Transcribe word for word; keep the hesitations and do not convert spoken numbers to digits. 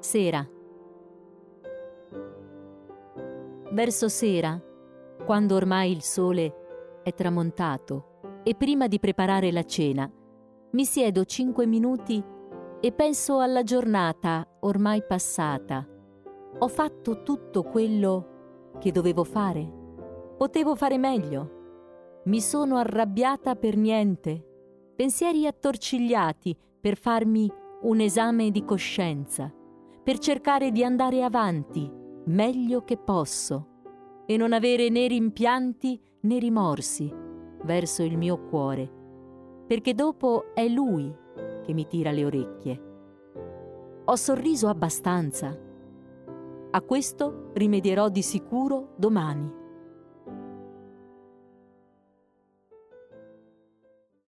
Sera. Verso sera, quando ormai il sole è tramontato e prima di preparare la cena, mi siedo cinque minuti e penso alla giornata ormai passata. Ho fatto tutto quello che dovevo fare? Potevo fare meglio? Mi sono arrabbiata per niente? Pensieri attorcigliati per farmi un esame di coscienza, per cercare di andare avanti meglio che posso e non avere né rimpianti né rimorsi verso il mio cuore, perché dopo è lui che mi tira le orecchie. Ho sorriso abbastanza. A questo rimedierò di sicuro domani.